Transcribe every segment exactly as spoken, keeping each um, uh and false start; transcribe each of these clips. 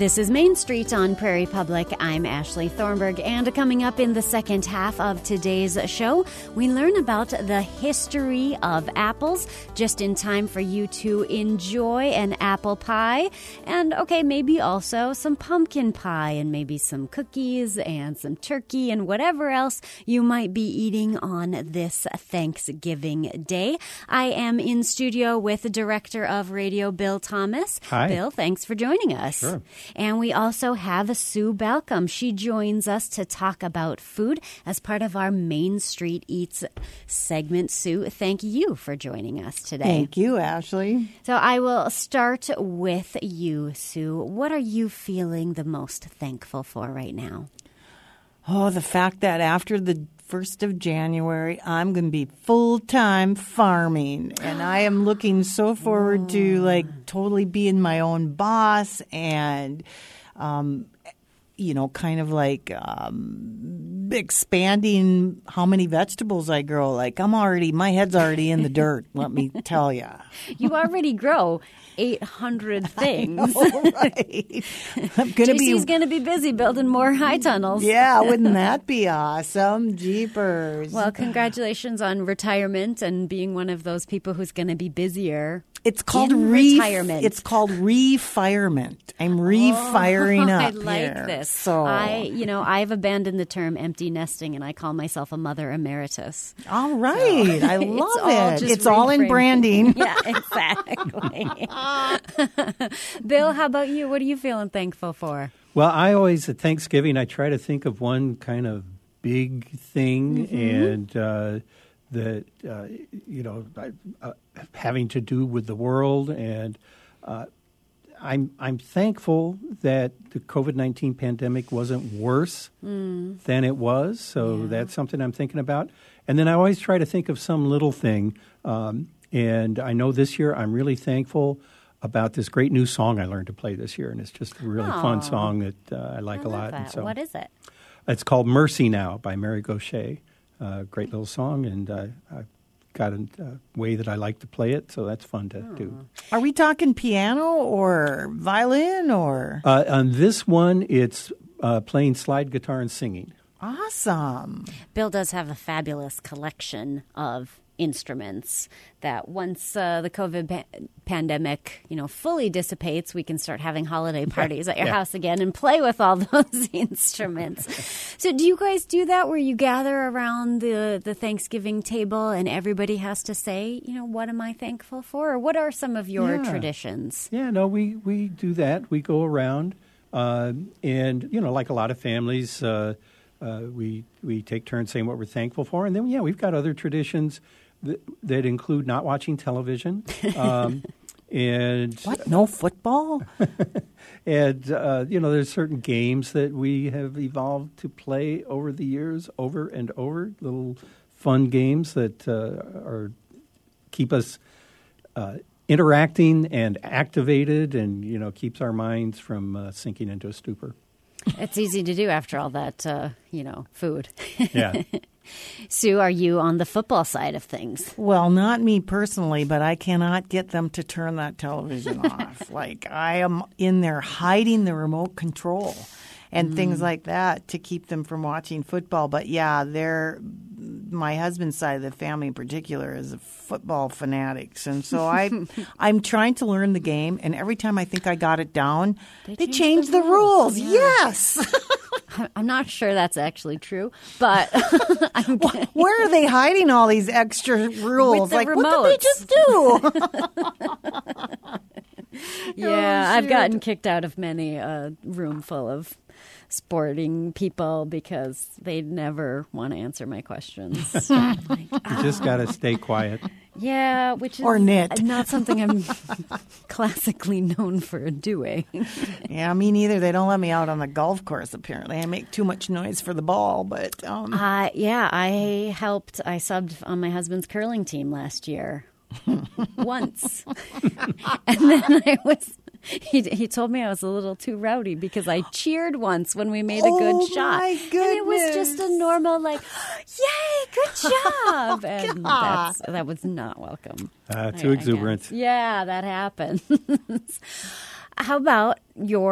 This is Main Street on Prairie Public. I'm Ashley Thornburg, and coming up in the second half of today's show, we learn about the history of apples, just in time for you to enjoy an apple pie, and okay, maybe also some pumpkin pie, and maybe some cookies, and some turkey, and whatever else you might be eating on this Thanksgiving Day. I am in studio with the Director of Radio, Bill Thomas. Hi. Bill, thanks for joining us. Sure. And we also have Sue Balcom. She joins us to talk about food as part of our Main Street Eats segment. Sue, thank you for joining us today. Thank you, Ashley. So I will start with you, Sue. What are you feeling the most thankful for right now? Oh, the fact that after the first of January, I'm going to be full-time farming, and I am looking so forward to like totally being my own boss and, um, you know, kind of like um, expanding how many vegetables I grow. Like I'm already, my head's already in the dirt, let me tell you. You already grow eight hundred things. I know, right? I'm gonna J C's be going to be busy building more high tunnels. Yeah, wouldn't that be awesome? Jeepers. Well, congratulations on retirement and being one of those people who's going to be busier. It's called in re- retirement. It's called refirement. I'm refiring oh, up. I like here. this. So I, you know, I've abandoned the term empty nesting, and I call myself a mother emeritus. all right, So, I it's love all it. just It's all in reframing. branding. Yeah, exactly. Bill, how about you? What are you feeling thankful for? Well, I always, at Thanksgiving, I try to think of one kind of big thing Mm-hmm. and uh, that, uh, you know, uh, having to do with the world. And uh, I'm, I'm thankful that the COVID nineteen pandemic wasn't worse mm. than it was. So Yeah. that's something I'm thinking about. And then I always try to think of some little thing. Um, and I know this year I'm really thankful about this great new song I learned to play this year, and it's just a really Oh. fun song that uh, I like I a love lot. that. And so What is it? it's called "Mercy Now" by Mary Gauthier. Uh, great little song, and uh, I've got a uh, way that I like to play it, so that's fun to Oh. do. Are we talking piano or violin or Uh, on this one, it's uh, playing slide guitar and singing. awesome? Bill does have a fabulous collection of instruments that once uh, the COVID pa- pandemic, you know, fully dissipates, we can start having holiday parties at your yeah. house again and play with all those instruments. So do you guys do that where you gather around the, the Thanksgiving table and everybody has to say, you know, what am I thankful for? Or what are some of your Yeah. traditions? Yeah, no, we, we do that. We go around, uh, and, you know, like a lot of families, uh, uh, we we take turns saying what we're thankful for. And then, yeah, we've got other traditions that, that include not watching television. Um, and What? No football? And, uh, you know, there's certain games that we have evolved to play over the years, over and over, little fun games that uh, are keep us uh, interacting and activated and, you know, keeps our minds from uh, sinking into a stupor. It's easy to do after all that, uh, you know, food. Yeah. Sue, are you on the football side of things? Well, not me personally, but I cannot get them to turn that television off. Like, I am in there hiding the remote control and mm. things like that to keep them from watching football. But, yeah, they're my husband's side of the family in particular is a football fanatics. And so I, I'm trying to learn the game, and every time I think I got it down, they, they change, change the, the rules. rules. Yeah. Yes. I'm not sure that's actually true, but I'm where are they hiding all these extra rules? the like, remotes. What did they just do? Yeah, oh, I've gotten kicked out of many a room full of sporting people because they never want to answer my questions. Like, You just got to stay quiet. Yeah, which is or knit. not something I'm classically known for doing. Yeah, me neither. They don't let me out on the golf course, apparently. I make too much noise for the ball, but... Um... Uh, yeah, I helped. I subbed on my husband's curling team last year. Once. And then I was... He he told me I was a little too rowdy because I cheered once when we made a good oh, shot. My and it was just a normal like, yay, good job. And that's, that was not welcome. Uh, too I, exuberant. I yeah, that happens. How about your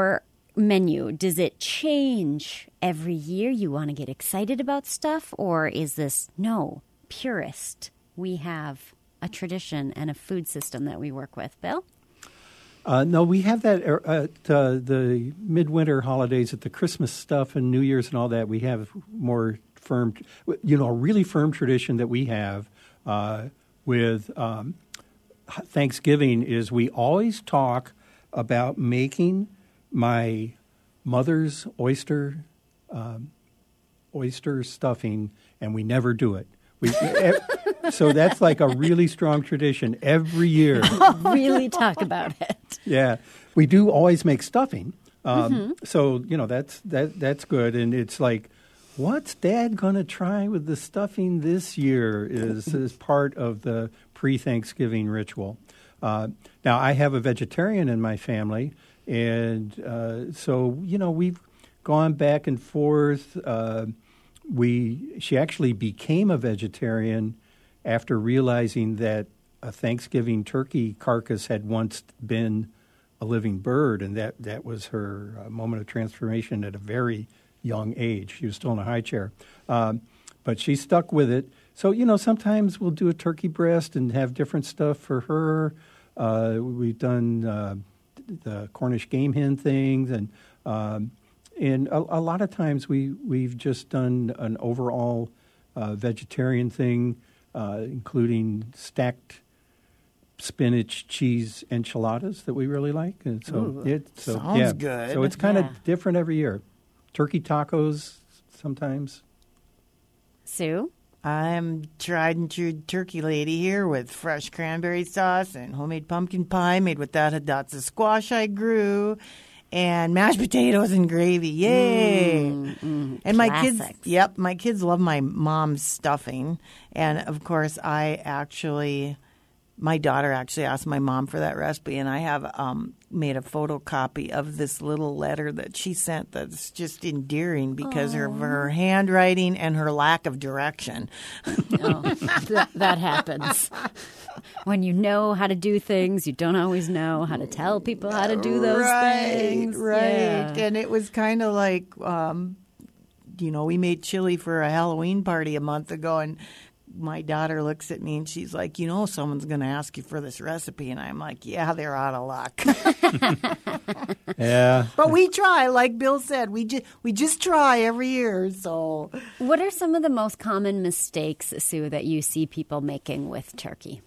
menu, does it change every year? You want to get excited about stuff? Or is this, no, purist? We have a tradition and a food system that we work with. Bill? Uh, no, we have that at uh, the midwinter holidays, at the Christmas stuff and New Year's and all that. We have more firm, you know, a really firm tradition that we have uh, with um, Thanksgiving is we always talk about making my mother's oyster um, oyster stuffing, and we never do it. We, so that's like a really strong tradition every year. Really talk about it. Yeah, we do always make stuffing. Um, mm-hmm. So you know that's that that's good, and it's like, what's Dad going to try with the stuffing this year? Is is part of the pre-Thanksgiving ritual. Uh, now I have a vegetarian in my family, and uh, so you know we've gone back and forth. Uh, We she actually became a vegetarian after realizing that a Thanksgiving turkey carcass had once been a living bird, and that, that was her uh, moment of transformation at a very young age. She was still in a high chair. Um, but she stuck with it. So, you know, sometimes we'll do a turkey breast and have different stuff for her. Uh, we've done uh, the Cornish game hen things, and um, and a, a lot of times we, we've just done an overall uh, vegetarian thing, uh, including stacked spinach cheese enchiladas that we really like. And so Ooh, it so, sounds yeah. good. So it's kind of Yeah. different every year. Turkey tacos sometimes. Sue? I'm tried and true turkey lady here with fresh cranberry sauce and homemade pumpkin pie made with that that's a squash I grew, and mashed potatoes and gravy. Yay! Mm, mm, and my kids, classics. yep, my kids love my mom's stuffing, and of course I actually. My daughter actually asked my mom for that recipe, and I have um, made a photocopy of this little letter that she sent that's just endearing because of her handwriting and her lack of direction. Oh, that, that happens. When you know how to do things, you don't always know how to tell people how to do those right, things. Right, Yeah. And it was kind of like, um, you know, we made chili for a Halloween party a month ago, and my daughter looks at me and she's like, you know, someone's going to ask you for this recipe. And I'm like, yeah, they're out of luck. Yeah. But we try, like Bill said, we just we just try every year. So, What are some of the most common mistakes, Sue, that you see people making with turkey?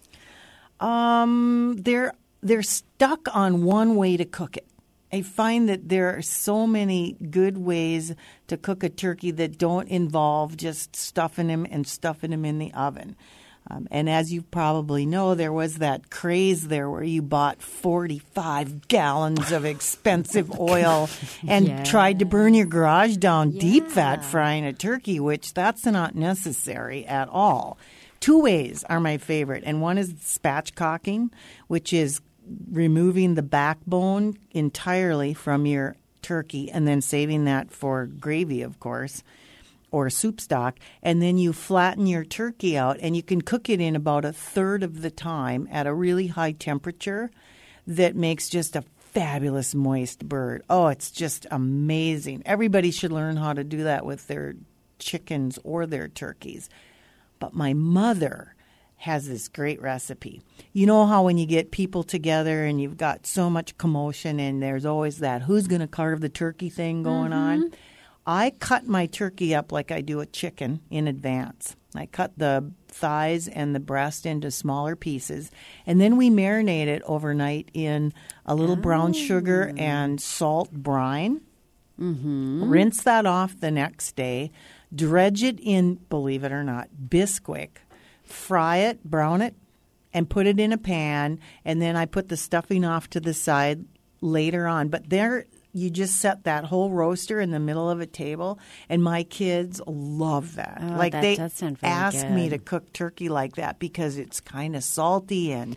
um, they're they're stuck on one way to cook it. I find that there are so many good ways to cook a turkey that don't involve just stuffing him and stuffing him in the oven. Um, and as you probably know, there was that craze there where you bought forty-five gallons of expensive oil and Yeah. tried to burn your garage down deep fat Yeah. frying a turkey, which that's not necessary at all. Two ways are my favorite, and one is spatchcocking, which is removing the backbone entirely from your turkey and then saving that for gravy, of course, or soup stock. And then you flatten your turkey out, and you can cook it in about a third of the time at a really high temperature that makes just a fabulous moist bird. Oh, it's just amazing. Everybody should learn how to do that with their chickens or their turkeys. But my mother has this great recipe. You know how when you get people together and you've got so much commotion and there's always that who's going to carve the turkey thing going on? I cut my turkey up like I do a chicken in advance. I cut the thighs and the breast into smaller pieces, and then we marinate it overnight in a little brown sugar and salt brine. Mm-hmm. Rinse that off the next day. Dredge it in, believe it or not, Bisquick. Fry it, brown it, and put it in a pan. And then I put the stuffing off to the side later on. But there, you just set that whole roaster in the middle of a table, and my kids love that. Oh, like that they does sound very ask me good. to cook turkey like that because it's kind of salty and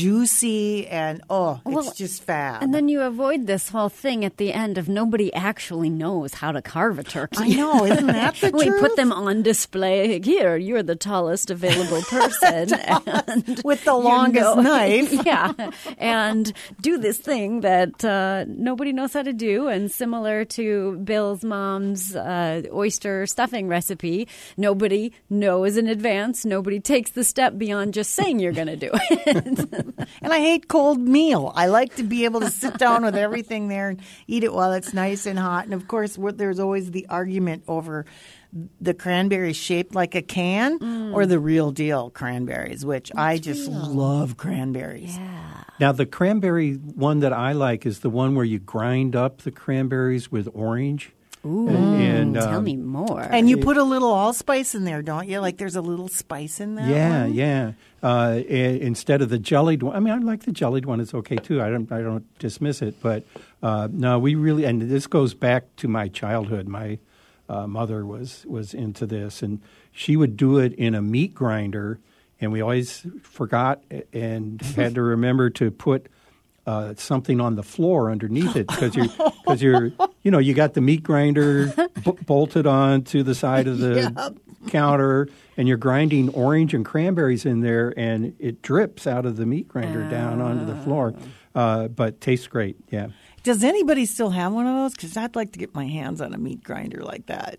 juicy, and oh, it's Well, just fab. And then you avoid this whole thing at the end of nobody actually knows how to carve a turkey. I know, isn't that the we truth? put them on display. Here, you're the tallest available person. and With the you longest know- knife. Yeah. And do this thing that uh, nobody knows how to do, and similar to Bill's mom's uh, oyster stuffing recipe, nobody knows in advance. Nobody takes the step beyond just saying you're going to do it. And I hate cold meal. I like to be able to sit down with everything there and eat it while it's nice and hot. And, of course, there's always the argument over the cranberries shaped like a can mm. or the real deal cranberries, which That's I just real. love cranberries. Yeah. Now, the cranberry one that I like is the one where you grind up the cranberries with orange. Ooh, and, and, tell um, me more. And you put a little allspice in there, don't you? Like there's a little spice in that Yeah, one? yeah. Uh, instead of the jellied one. I mean, I like the jellied one. It's okay, too. I don't I don't dismiss it. But, uh, no, we really – and this goes back to my childhood. My uh, mother was, was into this, and she would do it in a meat grinder, and we always forgot and had to remember to put – Uh, something on the floor underneath it because you're because you're you know you got the meat grinder b- bolted on to the side of the yep. counter, and you're grinding orange and cranberries in there, and it drips out of the meat grinder uh. down onto the floor. Uh, but tastes great, yeah. Does anybody still have one of those? Because I'd like to get my hands on a meat grinder like that.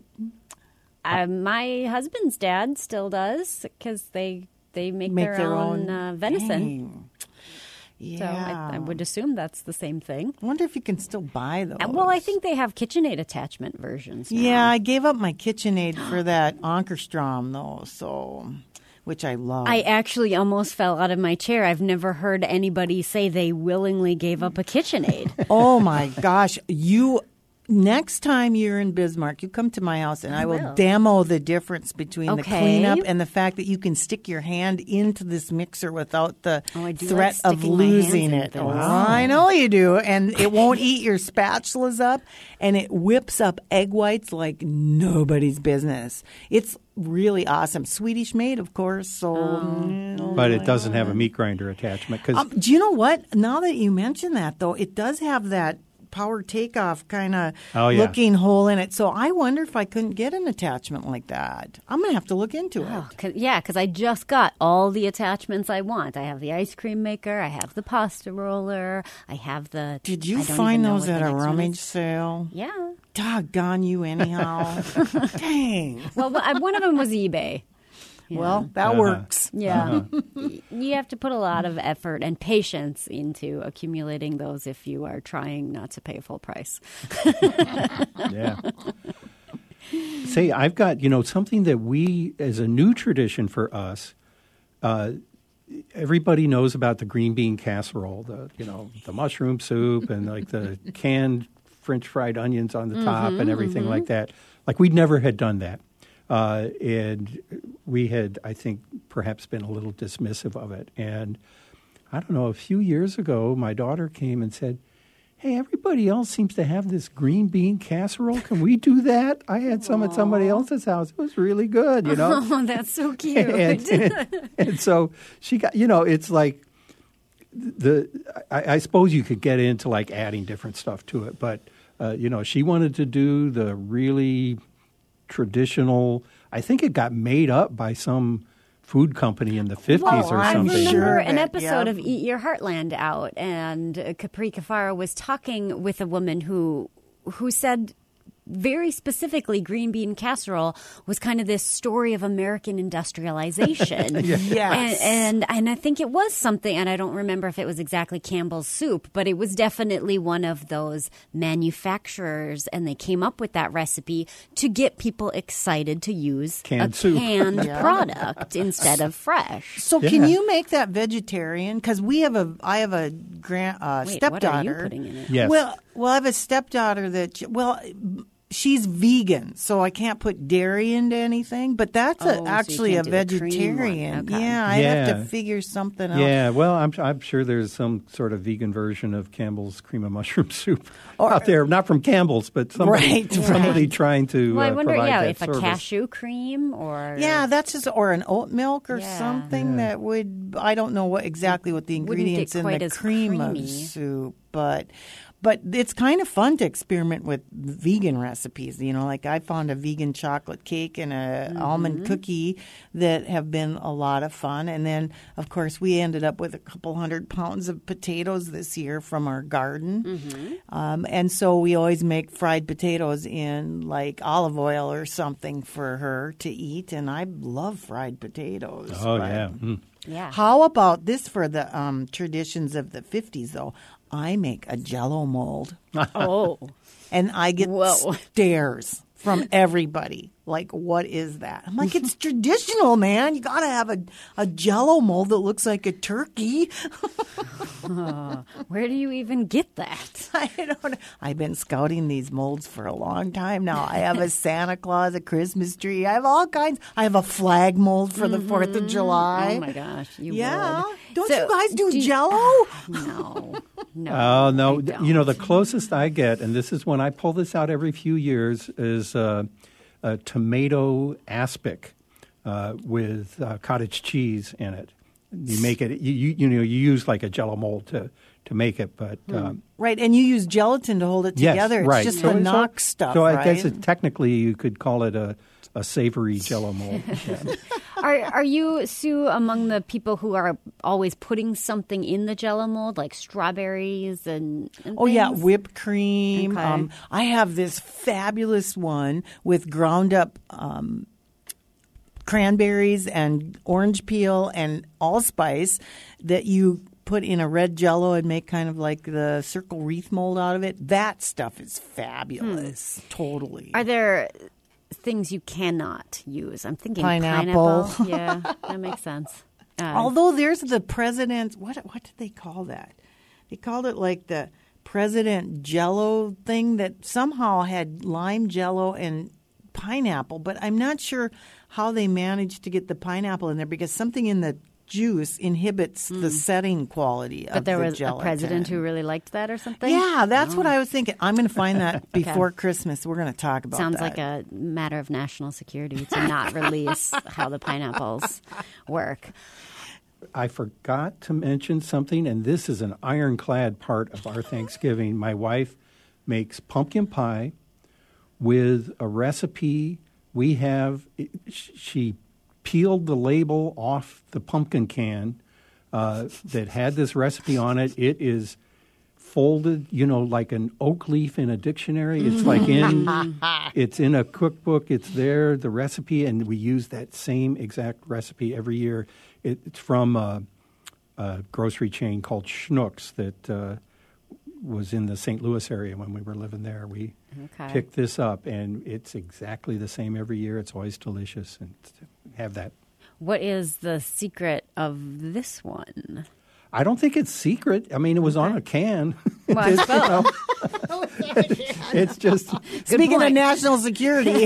Uh, my husband's dad still does because they they make, make their, their own, own uh, venison. Dang. Yeah. So I, I would assume that's the same thing. I wonder if you can still buy those. Uh, well, I think they have KitchenAid attachment versions now. Yeah, I gave up my KitchenAid for that Ankerstrom, though, so which I love. I actually almost fell out of my chair. I've never heard anybody say they willingly gave up a KitchenAid. Oh, my gosh. You... Next time you're in Bismarck, you come to my house and I, I will, will demo the difference between okay. the cleanup and the fact that you can stick your hand into this mixer without the oh, threat like of losing it. Oh, wow. I know you do. And it won't eat your spatulas up, and it whips up egg whites like nobody's business. It's really awesome. Swedish made, of course. So, oh. But it doesn't have a meat grinder attachment. Cause um, do you know what? Now that you mention that, though, it does have that power takeoff kind of oh, yeah. looking hole in it. So I wonder if I couldn't get an attachment like that. I'm going to have to look into oh, it. Cause, yeah, because I just got all the attachments I want. I have the ice cream maker. I have the pasta roller. I have the... Did you find those at a rummage sale? Yeah. Doggone you anyhow. Dang. Well, one of them was eBay. Yeah. Well, that uh-huh. works. Yeah. Uh-huh. You have to put a lot of effort and patience into accumulating those if you are trying not to pay full price. Yeah. Say, I've got, you know, something that we, as a new tradition for us, uh, everybody knows about the green bean casserole, the, you know, the mushroom soup and like the canned French fried onions on the mm-hmm, top and everything mm-hmm. like that. Like we never had done that. Uh, and we had, I think, perhaps been a little dismissive of it. And I don't know, a few years ago, my daughter came and said, hey, everybody else seems to have this green bean casserole. Can we do that? I had some Aww. At somebody else's house. It was really good, you know. Oh, that's so cute. and, and, and so she got, you know, it's like, the. I, I suppose you could get into like adding different stuff to it. But, uh, you know, she wanted to do the really traditional, I think it got made up by some food company in the fifties well, or something. I remember sure an that, episode yeah. of Eat Your Heartland out, and uh, Capri Cafaro was talking with a woman who who said very specifically green bean casserole was kind of this story of American industrialization. Yes. And, and and I think it was something, and I don't remember if it was exactly Campbell's soup, but it was definitely one of those manufacturers, and they came up with that recipe to get people excited to use canned a soup. canned Yeah. product instead of fresh. So Yeah. can you make that vegetarian? Because we have a, I have a grand uh, Wait, stepdaughter. what are you putting in it? Yes. Well, well, I have a stepdaughter that, well, she's vegan, so I can't put dairy into anything. But that's Oh, a, so you actually a can't do the cream vegetarian. one. Okay. Yeah, I'd have Yeah. to figure something out. Yeah, well, I'm I'm sure there's some sort of vegan version of Campbell's cream of mushroom soup Or- out there. Not from Campbell's, but somebody Right, somebody right. trying to Well, I uh, wonder, provide yeah, that if a service. cashew cream or Yeah, that's just, or an oat milk or Yeah. something Yeah. that would, I don't know what exactly what the Wouldn't get ingredients in quite the as cream creamy. of soup, but but it's kind of fun to experiment with vegan recipes. You know, like I found a vegan chocolate cake and a mm-hmm. almond cookie that have been a lot of fun. And then, of course, we ended up with a couple hundred pounds of potatoes this year from our garden. Mm-hmm. Um, and so we always make fried potatoes in like olive oil or something for her to eat. And I love fried potatoes. Oh, yeah. Mm. Yeah. How about this for the um, traditions of the fifties, though? I make a Jell-O mold. Oh. And I get Whoa. stares from everybody. Like, what is that? I'm like, it's traditional, man. You got to have a, a Jell-O mold that looks like a turkey. uh, where do you even get that? I don't know. I've been scouting these molds for a long time now. I have a Santa Claus, a Christmas tree. I have all kinds. I have a flag mold for the mm-hmm. fourth of July. Oh, my gosh. You yeah. would. Don't so, you guys do, do Jell-O? No. No. Oh, uh, no. You know, the closest I get, and this is when I pull this out every few years, is uh, a tomato aspic uh, with uh, cottage cheese in it. You make it, you, you, you know, you use like a Jell-O mold to, to make it, but um, right, and you use gelatin to hold it together. Yes, right. It's just so, the knock so, stuff. So I right? guess it, technically you could call it a, a savory Jell-O mold. Yeah. Are are you, Sue, among the people who are always putting something in the Jell-O mold, like strawberries and, and oh things? yeah, whipped cream. Okay. Um, I have this fabulous one with ground up um, cranberries and orange peel and allspice that you put in a red Jell-O and make kind of like the circle wreath mold out of it. That stuff is fabulous. Hmm. Totally. Are there things you cannot use? I'm thinking pineapple. pineapple. Yeah, that makes sense. Uh, Although there's the president's, what what did they call that? They called it like the president Jell-O thing that somehow had lime Jell-O and pineapple, but I'm not sure how they managed to get the pineapple in there because something in the juice inhibits mm. the setting quality but of there the was gelatin. A president who really liked that or something? Yeah, that's oh. what I was thinking. I'm going to find that before okay. Christmas. We're going to talk about Sounds that. like a matter of national security to not release how the pineapples work. I forgot to mention something, and this is an ironclad part of our Thanksgiving. My wife makes pumpkin pie with a recipe we have. She peeled the label off the pumpkin can uh, that had this recipe on it. It is folded, you know, like an oak leaf in a dictionary. It's like in, it's in a cookbook. It's there, the recipe, and we use that same exact recipe every year. It, it's from a, a grocery chain called Schnucks that uh, was in the Saint Louis area when we were living there. We okay. picked this up, and it's exactly the same every year. It's always delicious, and have that. What is the secret of this one? I don't think it's secret. I mean, it was okay. on a can. Well, I suppose. It's just Good speaking point. Of national security.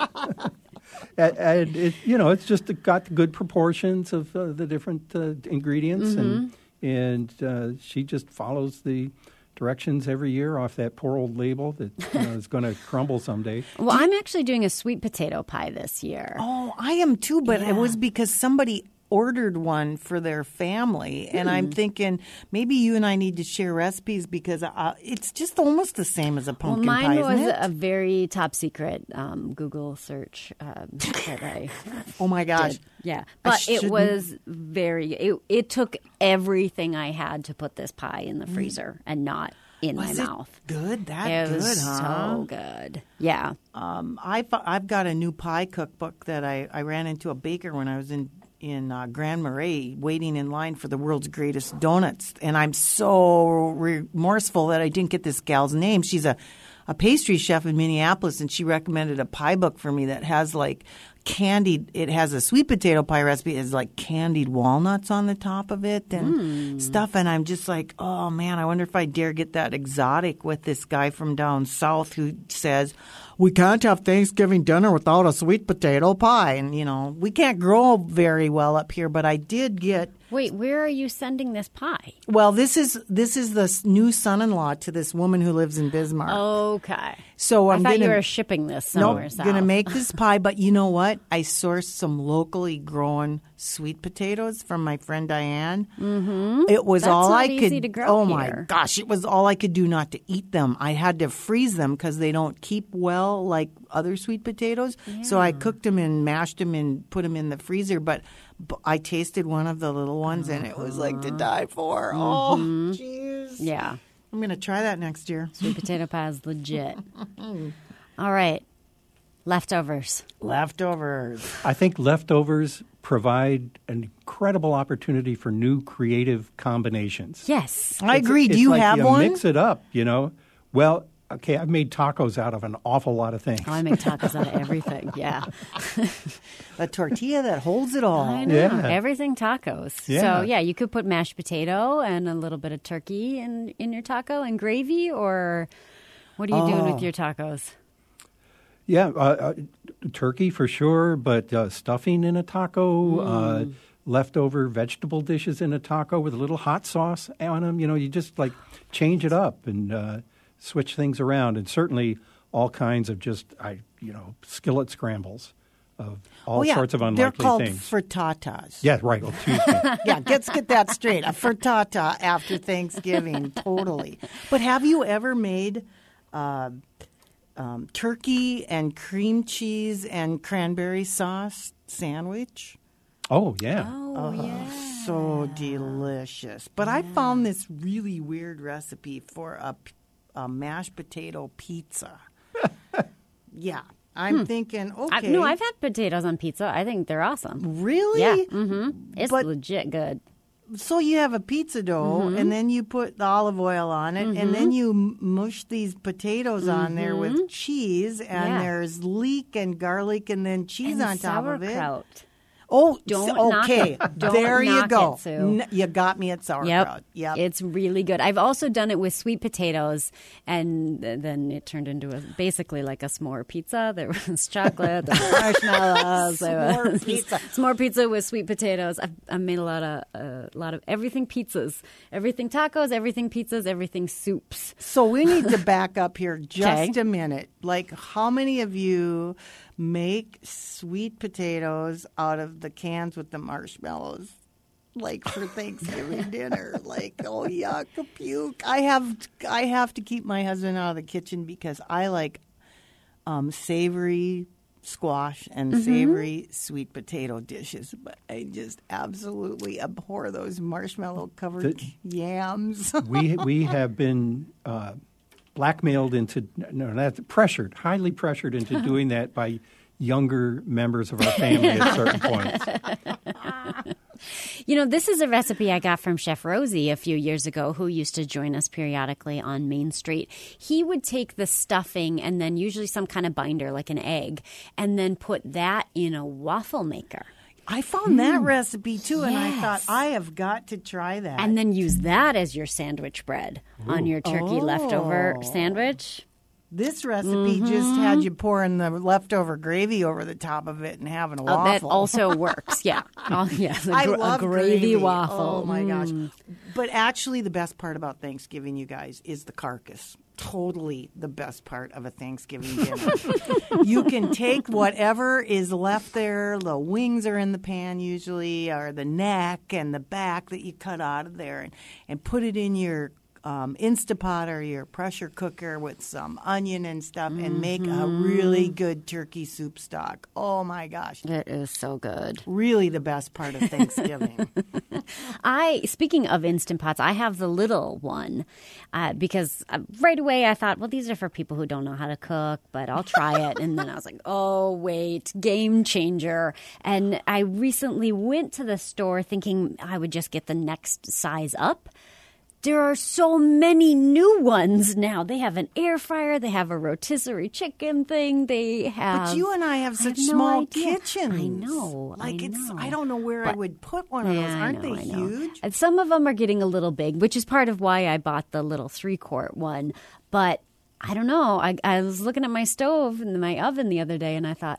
and, and it, you know, it's just got the good proportions of uh, the different uh, ingredients, mm-hmm. and and uh, she just follows the directions every year off that poor old label that you know, is going to crumble someday. Well, I'm actually doing a sweet potato pie this year. Oh, I am too, but yeah. it was because somebody ordered one for their family, and mm. I'm thinking maybe you and I need to share recipes because uh, it's just almost the same as a pumpkin well, mine pie, was isn't it? a very top secret um, Google search um, that I oh my gosh did. Yeah, but it was very it, it took everything I had to put this pie in the freezer mm. and not in was my it mouth. Good, that it good, was huh? So good. Yeah. Um, I've I've got a new pie cookbook that I, I ran into a baker when I was in in uh, Grand Marais waiting in line for the world's greatest donuts, and I'm so remorseful that I didn't get this gal's name. She's a a pastry chef in Minneapolis, and she recommended a pie book for me that has like candied. It has a sweet potato pie recipe. It has like candied walnuts on the top of it and mm. stuff. And I'm just like, oh man, I wonder if I dare get that exotic with this guy from down south who says we can't have Thanksgiving dinner without a sweet potato pie. And you know, we can't grow very well up here, but I did get Wait, where are you sending this pie? Well, this is this is the s- new son-in-law to this woman who lives in Bismarck. Okay. So I'm I thought gonna, you were shipping this no, somewhere south. going to make this pie. But you know what? I sourced some locally grown sweet potatoes from my friend Diane. Mm-hmm. It was That's all not I easy could. to grow oh my here. gosh! It was all I could do not to eat them. I had to freeze them because they don't keep well like other sweet potatoes. So I cooked them and mashed them and put them in the freezer. But, but I tasted one of the little ones and it was like to die for. Oh, jeez. Yeah. I'm going to try that next year. Sweet potato pie is legit. All right. Leftovers. Leftovers. I think leftovers provide an incredible opportunity for new creative combinations. Yes. I It's- agree. Do it's you like have you one? Mix it up, you know. Well, okay, I've made tacos out of an awful lot of things. Oh, I make tacos out of everything. Yeah. A tortilla that holds it all. I know. Yeah. Everything tacos. Yeah. So, yeah, you could put mashed potato and a little bit of turkey in, in your taco and gravy, or what are you doing Oh. with your tacos? Yeah, uh, uh, turkey for sure, but uh, stuffing in a taco, uh, leftover vegetable dishes in a taco with a little hot sauce on them. You know, you just like change it up and uh, switch things around, and certainly all kinds of just, I you know, skillet scrambles of all Oh, yeah. sorts of They're unlikely called things. frittatas. Yeah, right. Oh, excuse me. Yeah, let's get that straight. A frittata after Thanksgiving, totally. But have you ever made uh, um, turkey and cream cheese and cranberry sauce sandwich? Oh, yeah. Oh, yeah. So delicious. But I found this really weird recipe for a, p- a mashed potato pizza. Yeah. I'm thinking, okay. I, no, I've had potatoes on pizza. I think they're awesome. Really? Yeah. Mm-hmm. It's But- legit good. So you have a pizza dough, Mm-hmm. and then you put the olive oil on it, and then you m- mush these potatoes on there with cheese, and Mm-hmm. Yeah. there's leek and garlic, and then cheese And on top of it. sauerkraut. Oh, Don't so- knock okay. it. Don't There you knock go. it, Sue. N- you got me at sauerkraut. Yep. Yep. It's really good. I've also done it with sweet potatoes, and th- then it turned into a, basically like a s'more pizza. There was chocolate, there was marshmallows. there S'more was pizza. s'more pizza with sweet potatoes. I've, I've made a lot of a lot of everything pizzas, everything tacos, everything pizzas, everything soups. So we need to back up here just Okay. a minute. Like, how many of you make sweet potatoes out of the cans with the marshmallows? Like for Thanksgiving dinner, like oh yuck, puke. I have I have to keep my husband out of the kitchen because I like um, savory squash and Mm-hmm. savory sweet potato dishes, but I just absolutely abhor those marshmallow covered The- yams. we we have been uh, blackmailed into no, not pressured, highly pressured into doing that by younger members of our family at certain points. You know, this is a recipe I got from Chef Rosie a few years ago, who used to join us periodically on Main Street. He would take the stuffing and then usually some kind of binder, like an egg, and then put that in a waffle maker. I found that recipe too, and I Yes. thought I have got to try that. And then use that as your sandwich bread on your turkey leftover Oh. sandwich. this recipe just had you pouring the leftover gravy over the top of it and having a Oh, waffle. that also works. Yeah. Oh, yeah. A, I gr- a love gravy, waffle. Oh my gosh! Mm. But actually, the best part about Thanksgiving, you guys, is the carcass. Totally the best part of a Thanksgiving dinner. You can take whatever is left there. The wings are in the pan usually, or the neck and the back that you cut out of there, and, and put it in your um, Instapot or your pressure cooker with some onion and stuff, and make a really good turkey soup stock. Oh my gosh! It is so good. Really the best part of Thanksgiving. I, speaking of Instant Pots, I have the little one uh, because uh, right away I thought, well, these are for people who don't know how to cook, but I'll try it. And then I was like, oh, wait, game changer. And I recently went to the store thinking I would just get the next size up. There are so many new ones now. They have an air fryer. They have a rotisserie chicken thing. They have. But you and I have such no small idea. kitchens. I know. Like I it's. know. I don't know where I But- would put one of those. Yeah, I Aren't know, they I know. huge? And some of them are getting a little big, which is part of why I bought the little three quart one. But I don't know. I, I was looking at my stove and my oven the other day, and I thought,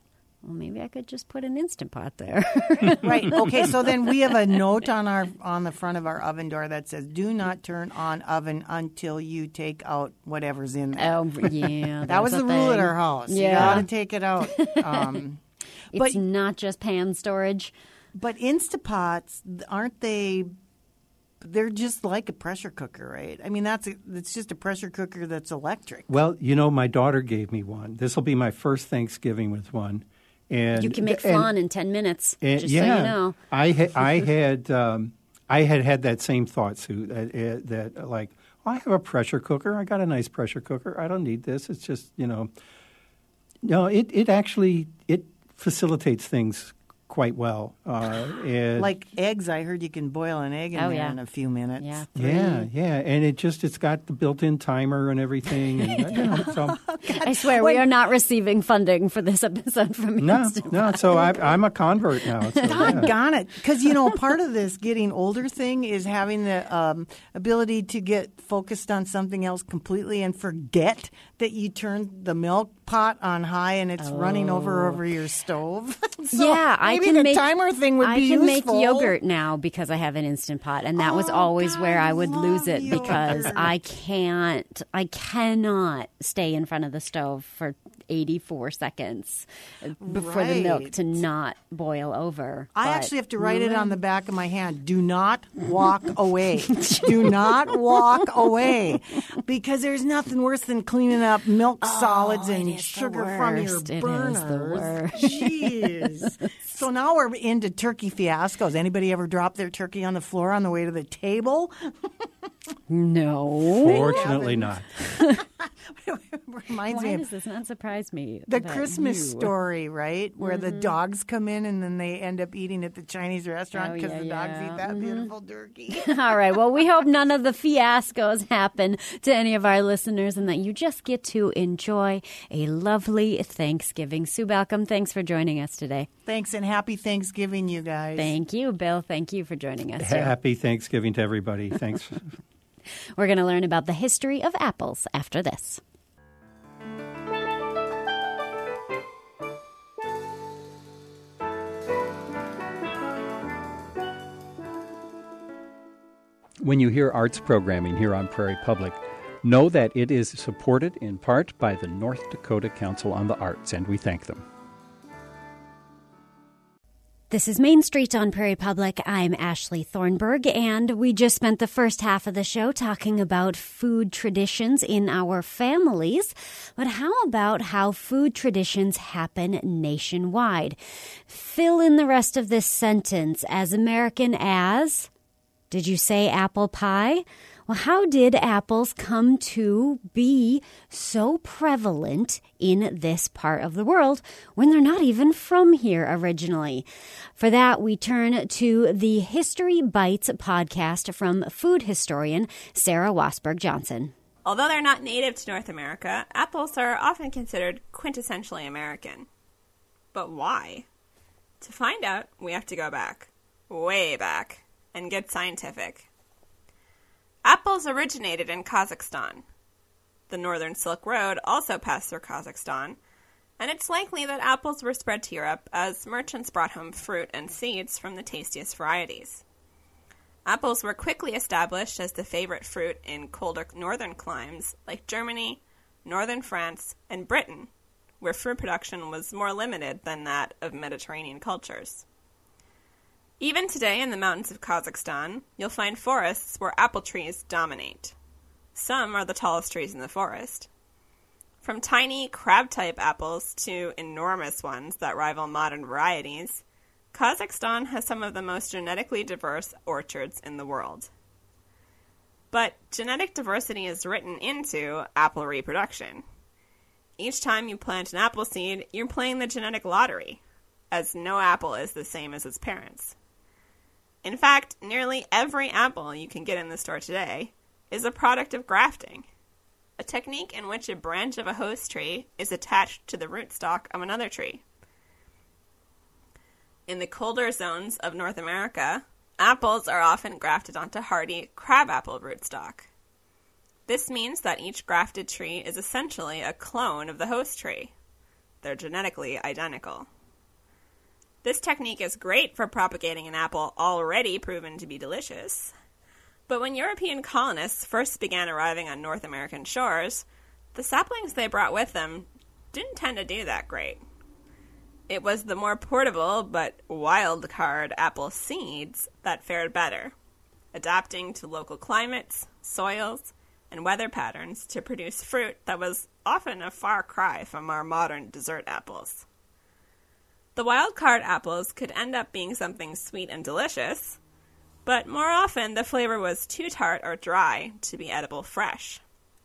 well, maybe I could just put an Instant Pot there. Right. Okay. So then we have a note on our on the front of our oven door that says, "Do not turn on oven until you take out whatever's in there." Oh, yeah. That was the rule at our house. Yeah. You got to take it out. Um, It's but not just pan storage. but Instapots, aren't they? They're just like a pressure cooker, right? I mean, that's a, it's just a pressure cooker that's electric. Well, you know, my daughter gave me one. This will be my first Thanksgiving with one. And You can make and- flan in ten minutes, and- just yeah, so you know. I ha- I had um, I had had that same thought, Sue, that, uh, that uh, like, well, I have a pressure cooker. I got a nice pressure cooker. I don't need this. It's just, you know, no, it, it actually, it facilitates things quite well. Uh, and Like eggs, I heard you can boil an egg in Oh, there yeah. in a few minutes. Yeah. yeah, yeah, and it just it's got the built-in timer and everything, and you know, so I swear, we are not receiving funding for this episode from no, Instant no. So I, I'm a convert now. So, yeah. Doggone it. Because, you know, part of this getting older thing is having the um, ability to get focused on something else completely and forget that you turned the milk pot on high and it's running over over your stove. So Yeah, I maybe can the make timer thing would I be can useful. make yogurt now because I have an Instant Pot, and that was Oh, always God, where I I would lose love it because yogurt. I can't, I cannot stay in front of the stove for eighty-four seconds before the milk Right. to not boil over. I But- actually have to write it on the back of my hand. Do not walk away. Do not walk away. Because there's nothing worse than cleaning up milk solids and is the sugar from your worst. It is burners. the worst. Jeez. So now we're into turkey fiascos. Anybody ever drop their turkey on the floor on the way to the table? No. Fortunately not. Reminds me Why of does this not surprise me? the about Christmas you? story, right? Where the dogs come in and then they end up eating at the Chinese restaurant Oh, because yeah, the dogs yeah. eat that beautiful turkey. All right. Well, we hope none of the fiascos happen to any of our listeners and that you just get to enjoy a lovely Thanksgiving. Sue Balcom, thanks for joining us today. Thanks and happy Thanksgiving, you guys. Thank you, Bill. Thank you for joining us. too. Happy Thanksgiving to everybody. Thanks. We're going to learn about the history of apples after this. When you hear arts programming here on Prairie Public, know that it is supported in part by the North Dakota Council on the Arts, and we thank them. This is Main Street on Prairie Public. I'm Ashley Thornburg, and we just spent the first half of the show talking about food traditions in our families. But how about how food traditions happen nationwide? Fill in the rest of this sentence. As American as... Did you say apple pie? Well, how did apples come to be so prevalent in this part of the world when they're not even from here originally? For that, we turn to the History Bites podcast from food historian Sarah Wasberg Johnson. Although they're not native to North America, apples are often considered quintessentially American. But why? To find out, we have to go back, way back, and get scientific. Apples originated in Kazakhstan. The Northern Silk Road also passed through Kazakhstan, and it's likely that apples were spread to Europe as merchants brought home fruit and seeds from the tastiest varieties. Apples were quickly established as the favorite fruit in colder northern climes like Germany, northern France, and Britain, where fruit production was more limited than that of Mediterranean cultures. Even today in the mountains of Kazakhstan, you'll find forests where apple trees dominate. Some are the tallest trees in the forest. From tiny crab-type apples to enormous ones that rival modern varieties, Kazakhstan has some of the most genetically diverse orchards in the world. But genetic diversity is written into apple reproduction. Each time you plant an apple seed, you're playing the genetic lottery, as no apple is the same as its parents. In fact, nearly every apple you can get in the store today is a product of grafting, a technique in which a branch of a host tree is attached to the rootstock of another tree. In the colder zones of North America, apples are often grafted onto hardy crabapple rootstock. This means that each grafted tree is essentially a clone of the host tree. They're genetically identical. This technique is great for propagating an apple already proven to be delicious. But when European colonists first began arriving on North American shores, the saplings they brought with them didn't tend to do that great. It was the more portable but wild card apple seeds that fared better, adapting to local climates, soils, and weather patterns to produce fruit that was often a far cry from our modern dessert apples. The wild card apples could end up being something sweet and delicious, but more often the flavor was too tart or dry to be edible fresh.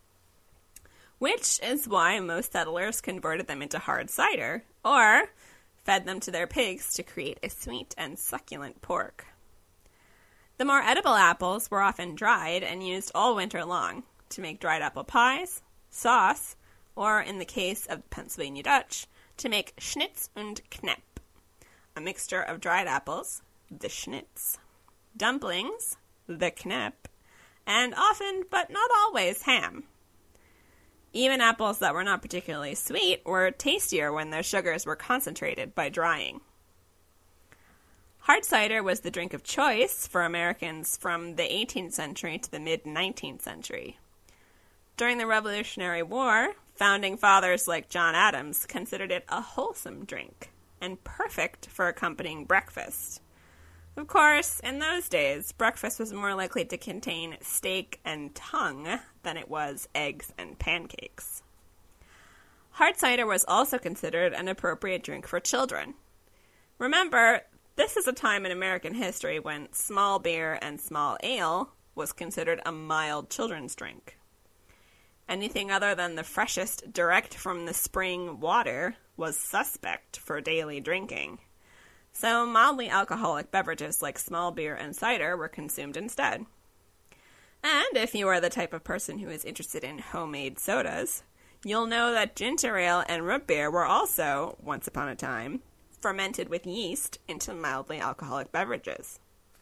Which is why most settlers converted them into hard cider, or fed them to their pigs to create a sweet and succulent pork. The more edible apples were often dried and used all winter long to make dried apple pies, sauce, or in the case of Pennsylvania Dutch, to make schnitz und knepp, a mixture of dried apples, the schnitz, dumplings, the knepp, and often, but not always, ham. Even apples that were not particularly sweet were tastier when their sugars were concentrated by drying. Hard cider was the drink of choice for Americans from the eighteenth century to the mid-nineteenth century. During the Revolutionary War, founding fathers like John Adams considered it a wholesome drink and perfect for accompanying breakfast. Of course, in those days, breakfast was more likely to contain steak and tongue than it was eggs and pancakes. Hard cider was also considered an appropriate drink for children. Remember, this is a time in American history when small beer and small ale was considered a mild children's drink. Anything other than the freshest, direct from the spring water was suspect for daily drinking. So mildly alcoholic beverages like small beer and cider were consumed instead. And if you are the type of person who is interested in homemade sodas, you'll know that ginger ale and root beer were also, once upon a time, fermented with yeast into mildly alcoholic beverages.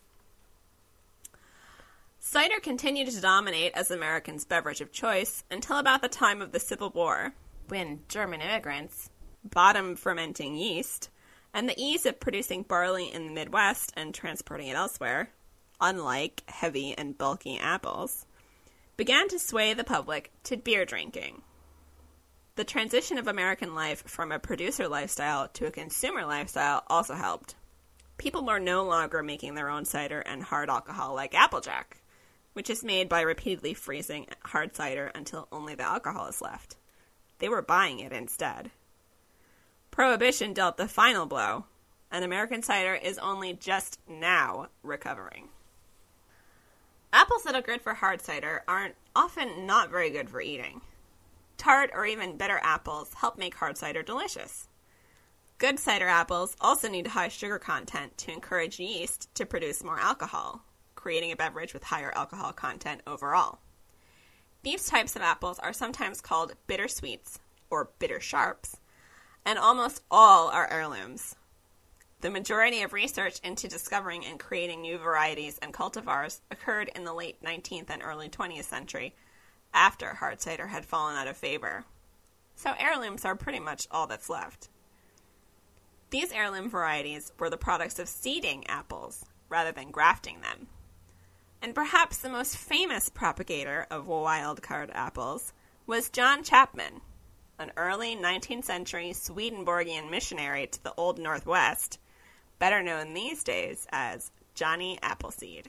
Cider continued to dominate as Americans' beverage of choice until about the time of the Civil War, when German immigrants, bottom fermenting yeast, and the ease of producing barley in the Midwest and transporting it elsewhere, unlike heavy and bulky apples, began to sway the public to beer drinking. The transition of American life from a producer lifestyle to a consumer lifestyle also helped. People were no longer making their own cider and hard alcohol like Applejack, which is made by repeatedly freezing hard cider until only the alcohol is left. They were buying it instead. Prohibition dealt the final blow, and American cider is only just now recovering. Apples that are good for hard cider aren't often not very good for eating. Tart or even bitter apples help make hard cider delicious. Good cider apples also need high sugar content to encourage yeast to produce more alcohol, creating a beverage with higher alcohol content overall. These types of apples are sometimes called bitter sweets or bitter sharps, and almost all are heirlooms. The majority of research into discovering and creating new varieties and cultivars occurred in the late nineteenth and early twentieth century, after hard cider had fallen out of favor. So heirlooms are pretty much all that's left. These heirloom varieties were the products of seeding apples, rather than grafting them. And perhaps the most famous propagator of wild card apples was John Chapman, an early nineteenth century Swedenborgian missionary to the Old Northwest, better known these days as Johnny Appleseed.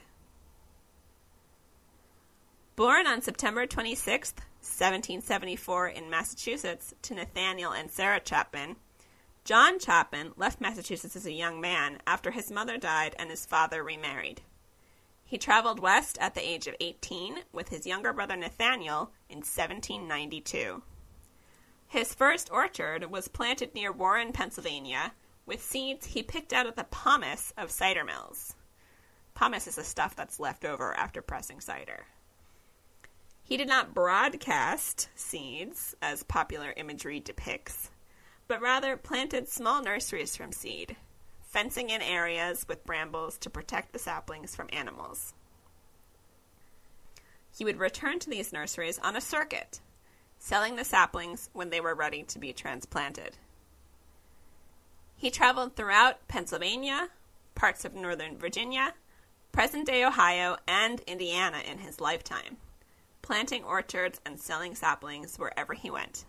Born on September twenty-sixth, seventeen seventy-four in Massachusetts to Nathaniel and Sarah Chapman, John Chapman left Massachusetts as a young man after his mother died and his father remarried. He traveled west at the age of eighteen with his younger brother Nathaniel in seventeen ninety-two. His first orchard was planted near Warren, Pennsylvania, with seeds he picked out at the pomace of cider mills. Pomace is the stuff that's left over after pressing cider. He did not broadcast seeds, as popular imagery depicts, but rather planted small nurseries from seed, fencing in areas with brambles to protect the saplings from animals. He would return to these nurseries on a circuit, selling the saplings when they were ready to be transplanted. He traveled throughout Pennsylvania, parts of northern Virginia, present-day Ohio, and Indiana in his lifetime, planting orchards and selling saplings wherever he went.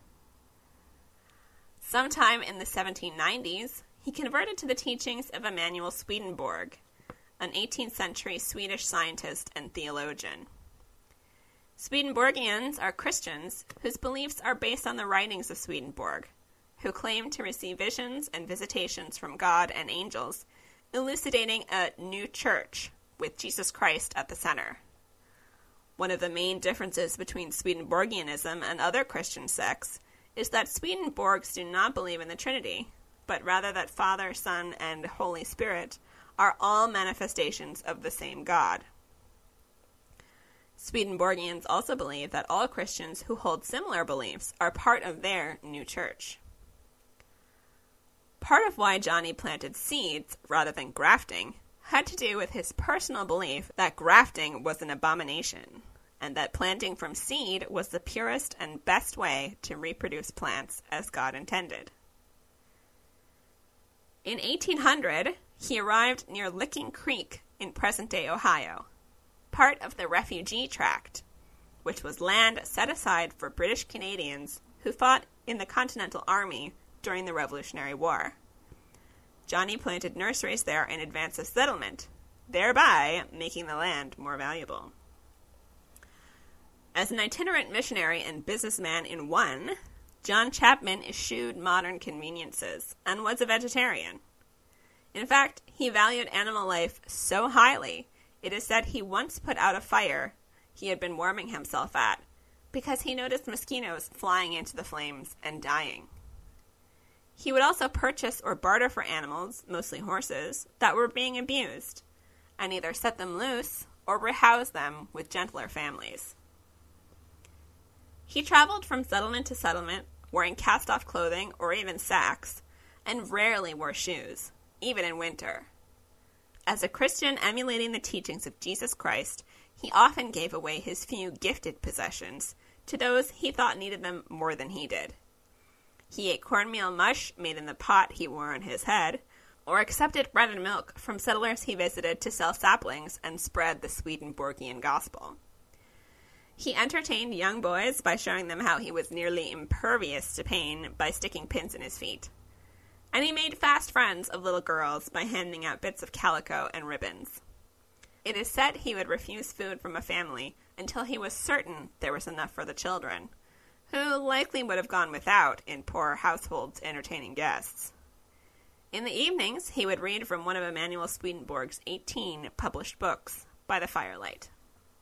Sometime in the seventeen nineties, he converted to the teachings of Emanuel Swedenborg, an eighteenth century Swedish scientist and theologian. Swedenborgians are Christians whose beliefs are based on the writings of Swedenborg, who claim to receive visions and visitations from God and angels, elucidating a new church with Jesus Christ at the center. One of the main differences between Swedenborgianism and other Christian sects is that Swedenborgs do not believe in the Trinity, but rather that Father, Son, and Holy Spirit are all manifestations of the same God. Swedenborgians also believe that all Christians who hold similar beliefs are part of their new church. Part of why Johnny planted seeds rather than grafting had to do with his personal belief that grafting was an abomination, and that planting from seed was the purest and best way to reproduce plants as God intended. In eighteen hundred, he arrived near Licking Creek in present-day Ohio, part of the Refugee Tract, which was land set aside for British Canadians who fought in the Continental Army during the Revolutionary War. Johnny planted nurseries there in advance of settlement, thereby making the land more valuable. As an itinerant missionary and businessman in one, John Chapman eschewed modern conveniences and was a vegetarian. In fact, he valued animal life so highly, it is said he once put out a fire he had been warming himself at because he noticed mosquitoes flying into the flames and dying. He would also purchase or barter for animals, mostly horses, that were being abused, and either set them loose or rehouse them with gentler families. He traveled from settlement to settlement, wearing cast-off clothing or even sacks, and rarely wore shoes, even in winter. As a Christian emulating the teachings of Jesus Christ, he often gave away his few gifted possessions to those he thought needed them more than he did. He ate cornmeal mush made in the pot he wore on his head, or accepted bread and milk from settlers he visited to sell saplings and spread the Swedenborgian gospel. He entertained young boys by showing them how he was nearly impervious to pain by sticking pins in his feet. And he made fast friends of little girls by handing out bits of calico and ribbons. It is said he would refuse food from a family until he was certain there was enough for the children, who likely would have gone without in poor households entertaining guests. In the evenings, he would read from one of Emanuel Swedenborg's eighteen published books by the firelight.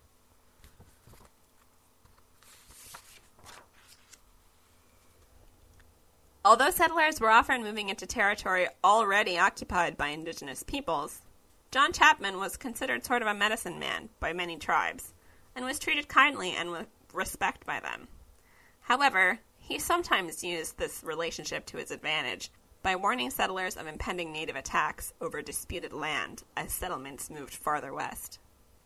Although settlers were often moving into territory already occupied by indigenous peoples, John Chapman was considered sort of a medicine man by many tribes, and was treated kindly and with respect by them. However, he sometimes used this relationship to his advantage by warning settlers of impending native attacks over disputed land as settlements moved farther west.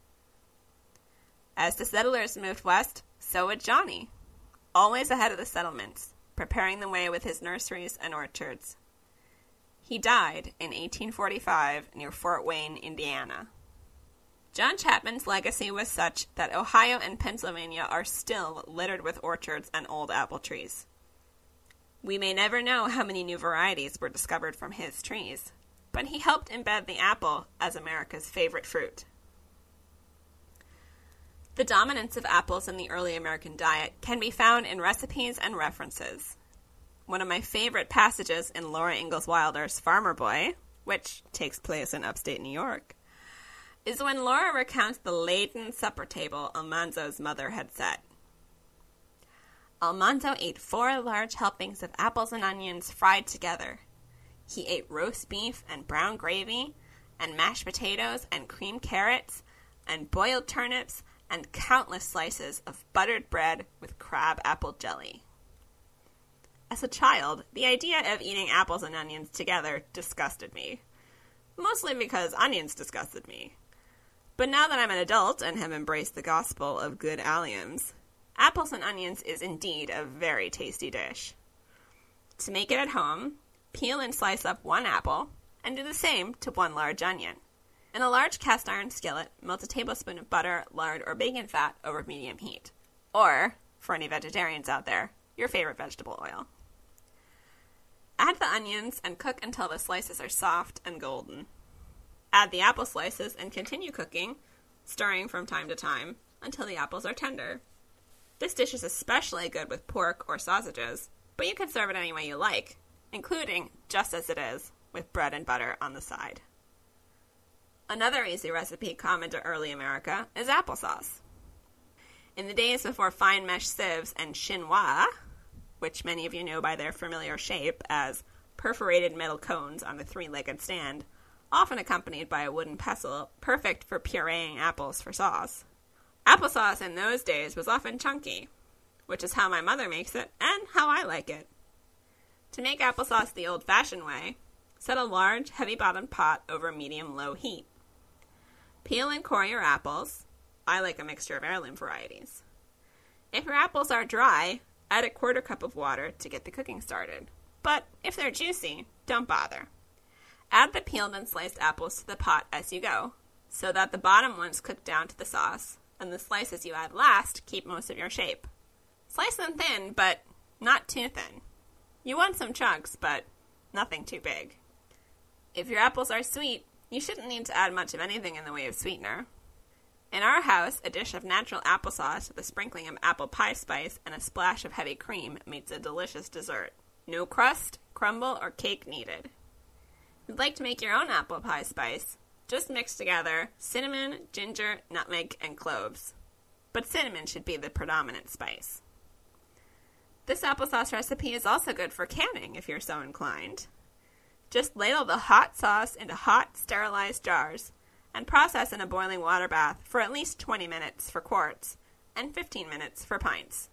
As the settlers moved west, so would Johnny, always ahead of the settlements, preparing the way with his nurseries and orchards. He died in eighteen forty-five near Fort Wayne, Indiana. John Chapman's legacy was such that Ohio and Pennsylvania are still littered with orchards and old apple trees. We may never know how many new varieties were discovered from his trees, but he helped embed the apple as America's favorite fruit. The dominance of apples in the early American diet can be found in recipes and references. One of my favorite passages in Laura Ingalls Wilder's Farmer Boy, which takes place in upstate New York, is when Laura recounts the laden supper table Almanzo's mother had set. Almanzo ate four large helpings of apples and onions fried together. He ate roast beef and brown gravy, and mashed potatoes and creamed carrots, and boiled turnips, and countless slices of buttered bread with crab apple jelly. As a child, the idea of eating apples and onions together disgusted me, mostly because onions disgusted me. But now that I'm an adult and have embraced the gospel of good alliums, apples and onions is indeed a very tasty dish. To make it at home, Peel and slice up one apple, and do the same to one large onion. In a large cast iron skillet, melt a tablespoon of butter, lard, or bacon fat over medium heat. Or, for any vegetarians out there, your favorite vegetable oil. Add the onions and cook until the slices are soft and golden. Add the apple slices and continue cooking, stirring from time to time, until the apples are tender. This dish is especially good with pork or sausages, but you can serve it any way you like, including just as it is, with bread and butter on the side. Another easy recipe common to early America is applesauce. In the days before fine mesh sieves and chinois, which many of you know by their familiar shape as perforated metal cones on a three-legged stand, often accompanied by a wooden pestle, perfect for pureeing apples for sauce. Applesauce in those days was often chunky, which is how my mother makes it and how I like it. To make applesauce the old-fashioned way, set a large, heavy-bottomed pot over medium-low heat. Peel and core your apples. I like a mixture of heirloom varieties. If your apples are dry, add a quarter cup of water to get the cooking started. But if they're juicy, don't bother. Add the peeled and sliced apples to the pot as you go, so that the bottom ones cook down to the sauce, and the slices you add last keep most of your shape. Slice them thin, but not too thin. You want some chunks, but nothing too big. If your apples are sweet, you shouldn't need to add much of anything in the way of sweetener. In our house, a dish of natural applesauce with a sprinkling of apple pie spice and a splash of heavy cream makes a delicious dessert. No crust, crumble, or cake needed. If you'd like to make your own apple pie spice, just mix together cinnamon, ginger, nutmeg, and cloves. But cinnamon should be the predominant spice. This applesauce recipe is also good for canning if you're so inclined. Just ladle the hot sauce into hot, sterilized jars and process in a boiling water bath for at least twenty minutes for quarts and fifteen minutes for pints.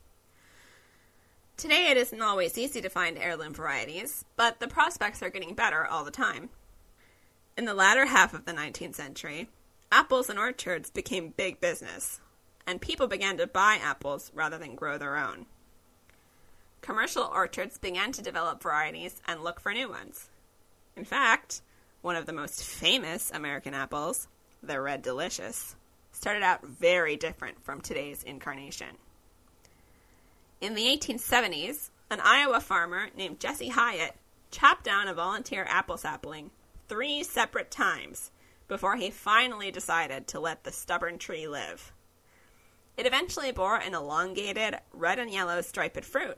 Today it isn't always easy to find heirloom varieties, but the prospects are getting better all the time. In the latter half of the nineteenth century, apples and orchards became big business, and people began to buy apples rather than grow their own. Commercial orchards began to develop varieties and look for new ones. In fact, one of the most famous American apples, the Red Delicious, started out very different from today's incarnation. In the eighteen seventies, an Iowa farmer named Jesse Hyatt chopped down a volunteer apple sapling three separate times before he finally decided to let the stubborn tree live. It eventually bore an elongated red and yellow striped fruit.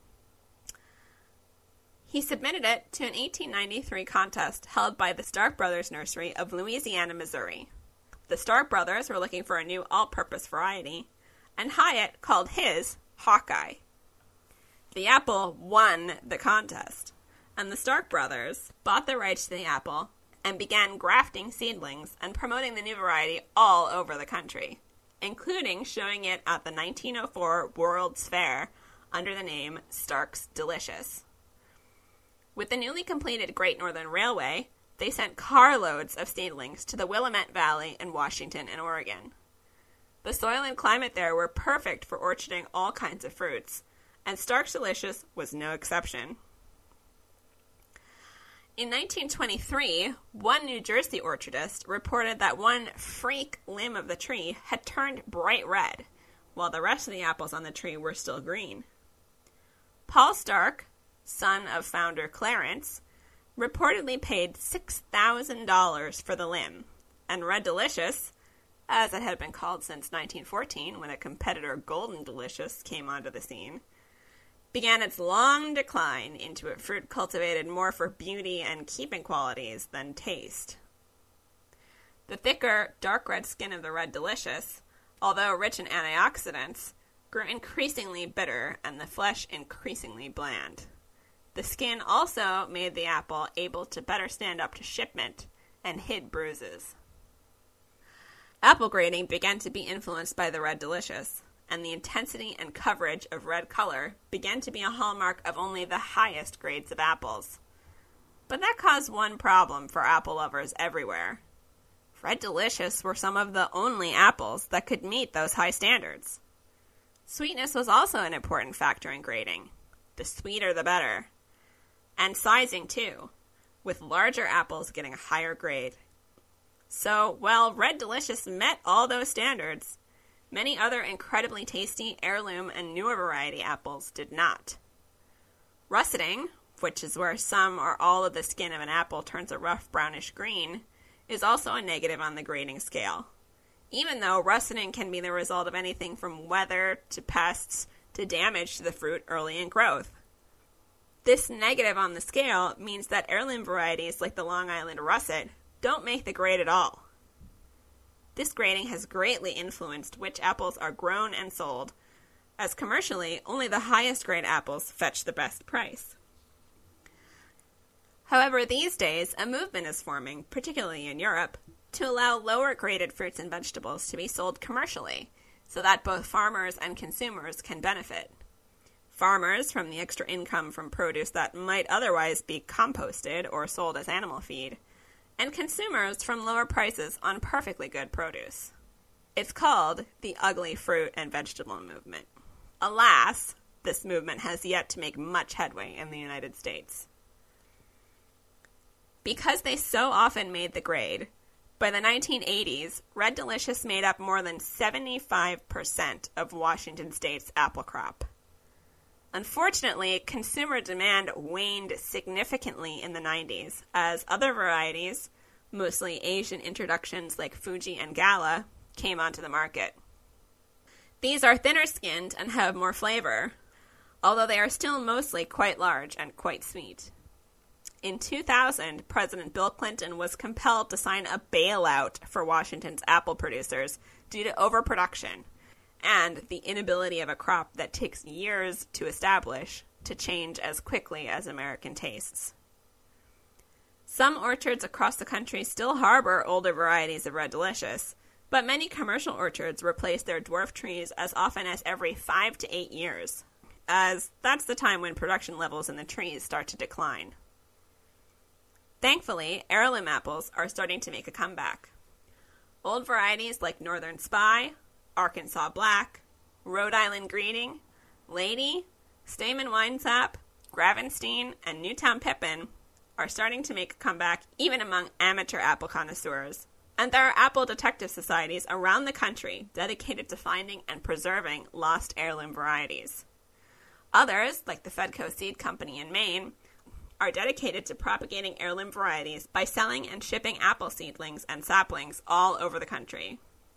He submitted it to an eighteen ninety-three contest held by the Stark Brothers Nursery of Louisiana, Missouri. The Stark Brothers were looking for a new all-purpose variety, and Hyatt called his Hawkeye. The apple won the contest, and the Stark Brothers bought the rights to the apple and began grafting seedlings and promoting the new variety all over the country, including showing it at the nineteen oh four World's Fair under the name Stark's Delicious. With the newly completed Great Northern Railway, they sent carloads of seedlings to the Willamette Valley in Washington and Oregon. The soil and climate there were perfect for orcharding all kinds of fruits, and Stark's Delicious was no exception. In nineteen twenty-three, one New Jersey orchardist reported that one freak limb of the tree had turned bright red, while the rest of the apples on the tree were still green. Paul Stark, son of founder Clarence, reportedly paid six thousand dollars for the limb, and Red Delicious, as it had been called since nineteen fourteen when a competitor Golden Delicious came onto the scene, began its long decline into a fruit cultivated more for beauty and keeping qualities than taste. The thicker, dark red skin of the Red Delicious, although rich in antioxidants, grew increasingly bitter and the flesh increasingly bland. The skin also made the apple able to better stand up to shipment and hid bruises. Apple grading began to be influenced by the Red Delicious, and the intensity and coverage of red color began to be a hallmark of only the highest grades of apples. But that caused one problem for apple lovers everywhere. Red Delicious were some of the only apples that could meet those high standards. Sweetness was also an important factor in grading. The sweeter the better. and sizing too, with larger apples getting a higher grade. So, while Red Delicious met all those standards, many other incredibly tasty heirloom and newer variety apples did not. Russeting, which is where some or all of the skin of an apple turns a rough brownish green, is also a negative on the grading scale, even though russeting can be the result of anything from weather to pests to damage to the fruit early in growth. This negative on the scale means that heirloom varieties like the Long Island Russet don't make the grade at all. This grading has greatly influenced which apples are grown and sold, as commercially, only the highest grade apples fetch the best price. However, these days, a movement is forming, particularly in Europe, to allow lower graded fruits and vegetables to be sold commercially, so that both farmers and consumers can benefit. Farmers from the extra income from produce that might otherwise be composted or sold as animal feed, and consumers from lower prices on perfectly good produce. It's called the ugly fruit and vegetable movement. Alas, this movement has yet to make much headway in the United States. Because they so often made the grade, by the nineteen eighties, Red Delicious made up more than seventy-five percent of Washington State's apple crop. Unfortunately, consumer demand waned significantly in the nineties as other varieties, mostly Asian introductions like Fuji and Gala, came onto the market. These are thinner skinned and have more flavor, although they are still mostly quite large and quite sweet. In two thousand, President Bill Clinton was compelled to sign a bailout for Washington's apple producers due to overproduction and the inability of a crop that takes years to establish to change as quickly as American tastes. Some orchards across the country still harbor older varieties of Red Delicious, but many commercial orchards replace their dwarf trees as often as every five to eight years, as that's the time when production levels in the trees start to decline. Thankfully, heirloom apples are starting to make a comeback. Old varieties like Northern Spy, Arkansas Black, Rhode Island Greeting, Lady, Stamen Winesap, Gravenstein, and Newtown Pippin are starting to make a comeback even among amateur apple connoisseurs. And there are apple detective societies around the country dedicated to finding and preserving lost heirloom varieties. Others, like the Fedco Seed Company in Maine, are dedicated to propagating heirloom varieties by selling and shipping apple seedlings and saplings all over the country.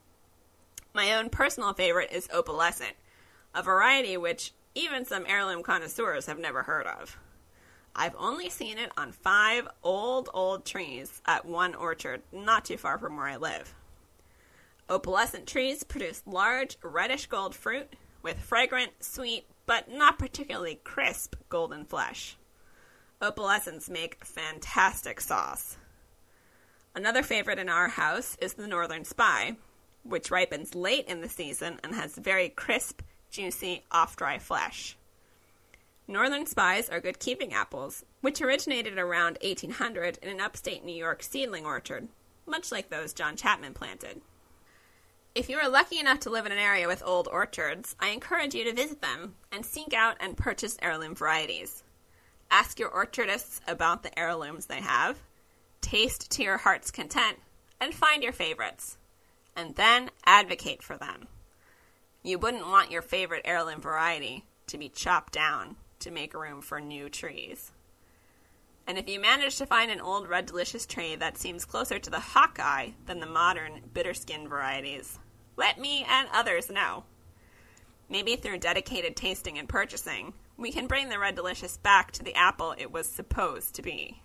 My own personal favorite is Opalescent, a variety which even some heirloom connoisseurs have never heard of. I've only seen it on five old, old trees at one orchard not too far from where I live. Opalescent trees produce large, reddish-gold fruit with fragrant, sweet, but not particularly crisp golden flesh. Opalescents make fantastic sauce. Another favorite in our house is the Northern Spy, which ripens late in the season and has very crisp, juicy, off-dry flesh. Northern Spies are good keeping apples, which originated around eighteen hundred in an upstate New York seedling orchard, much like those John Chapman planted. If you are lucky enough to live in an area with old orchards, I encourage you to visit them and seek out and purchase heirloom varieties. Ask your orchardists about the heirlooms they have, taste to your heart's content, and find your favorites. And then advocate for them. You wouldn't want your favorite heirloom variety to be chopped down to make room for new trees. And if you manage to find an old Red Delicious tree that seems closer to the Hawkeye than the modern Bitterskin varieties, let me and others know. Maybe through dedicated tasting and purchasing, we can bring the Red Delicious back to the apple it was supposed to be.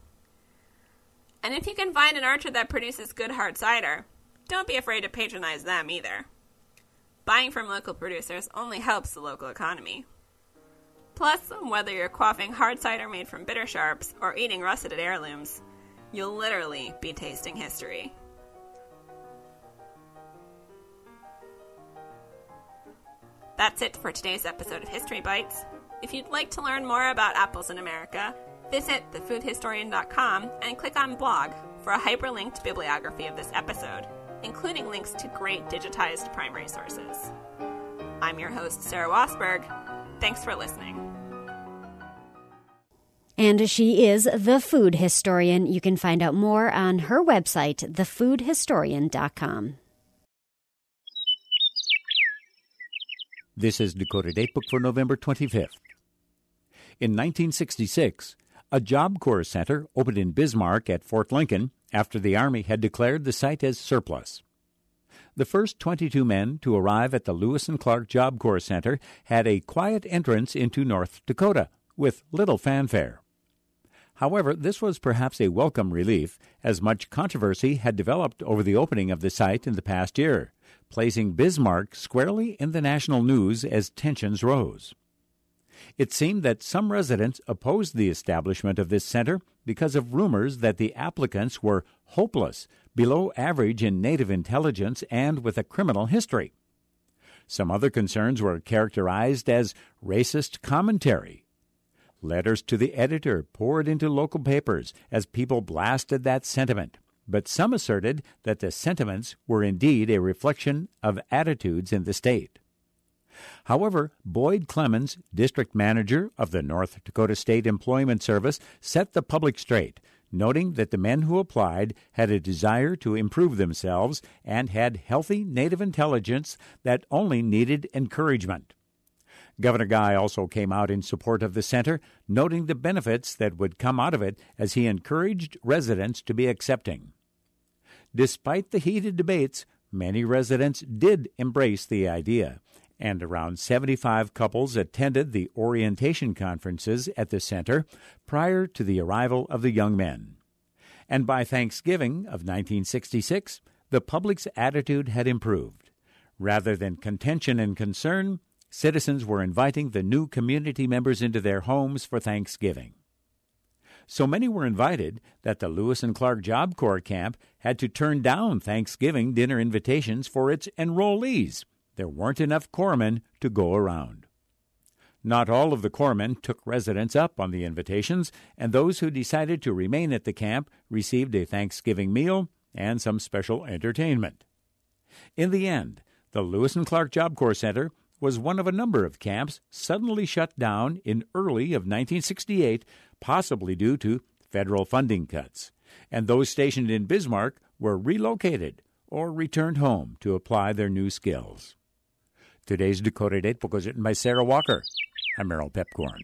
And if you can find an orchard that produces good hard cider, don't be afraid to patronize them either. Buying from local producers only helps the local economy. Plus, whether you're quaffing hard cider made from bitter sharps or eating russeted heirlooms, you'll literally be tasting history. That's it for today's episode of History Bites. If you'd like to learn more about apples in America, visit the food historian dot com and click on blog for a hyperlinked bibliography of this episode, including links to great digitized primary sources. I'm your host, Sarah Wasberg. Thanks for listening. And she is the food historian. You can find out more on her website, the food historian dot com. This is Dakota Datebook for November twenty-fifth. In nineteen sixty-six, a Job Corps center opened in Bismarck at Fort Lincoln after the Army had declared the site as surplus. The first twenty-two men to arrive at the Lewis and Clark Job Corps Center had a quiet entrance into North Dakota with little fanfare. However, this was perhaps a welcome relief, as much controversy had developed over the opening of the site in the past year, placing Bismarck squarely in the national news as tensions rose. It seemed that some residents opposed the establishment of this center because of rumors that the applicants were hopeless, below average in native intelligence, and with a criminal history. Some other concerns were characterized as racist commentary. Letters to the editor poured into local papers as people blasted that sentiment, but some asserted that the sentiments were indeed a reflection of attitudes in the state. However, Boyd Clemens, district manager of the North Dakota State Employment Service, set the public straight, noting that the men who applied had a desire to improve themselves and had healthy native intelligence that only needed encouragement. Governor Guy also came out in support of the center, noting the benefits that would come out of it as he encouraged residents to be accepting. Despite the heated debates, many residents did embrace the idea, and around seventy-five couples attended the orientation conferences at the center prior to the arrival of the young men. And by Thanksgiving of nineteen sixty-six, the public's attitude had improved. Rather than contention and concern, citizens were inviting the new community members into their homes for Thanksgiving. So many were invited that the Lewis and Clark Job Corps camp had to turn down Thanksgiving dinner invitations for its enrollees. There weren't enough corpsmen to go around. Not all of the corpsmen took residents up on the invitations, and those who decided to remain at the camp received a Thanksgiving meal and some special entertainment. In the end, the Lewis and Clark Job Corps Center was one of a number of camps suddenly shut down in early of nineteen sixty-eight, possibly due to federal funding cuts, and those stationed in Bismarck were relocated or returned home to apply their new skills. Today's Dakota Datebook was written by Sarah Walker. I'm Merrill Pepcorn.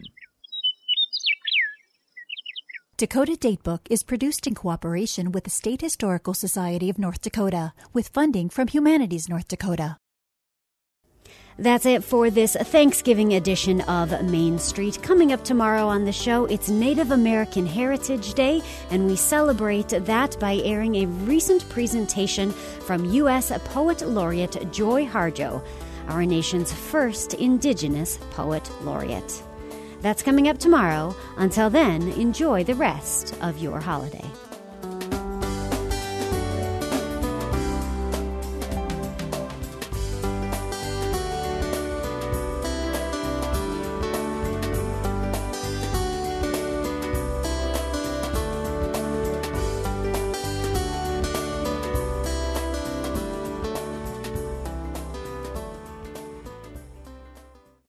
Dakota Datebook is produced in cooperation with the State Historical Society of North Dakota, with funding from Humanities North Dakota. That's it for this Thanksgiving edition of Main Street. Coming up tomorrow on the show, it's Native American Heritage Day, and we celebrate that by airing a recent presentation from U S Poet Laureate Joy Harjo, our nation's first Indigenous Poet Laureate. That's coming up tomorrow. Until then, enjoy the rest of your holiday.